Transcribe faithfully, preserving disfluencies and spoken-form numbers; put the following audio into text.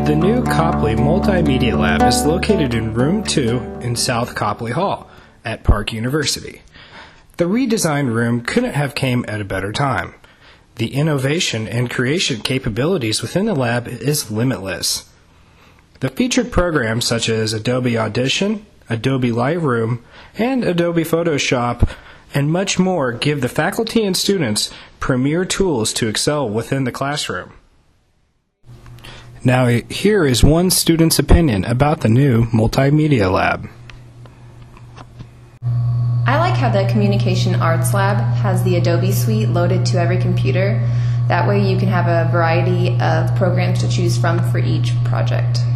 The new Copley Multimedia Lab is located in Room two in South Copley Hall at Park University. The redesigned room couldn't have came at a better time. The innovation and creation capabilities within the lab is limitless. The featured programs such as Adobe Audition, Adobe Lightroom, and Adobe Photoshop, and much more give the faculty and students premier tools to excel within the classroom. Now here is one student's opinion about the new Multimedia Lab. I like how the Communication Arts Lab has the Adobe Suite loaded to every computer. That way you can have a variety of programs to choose from for each project.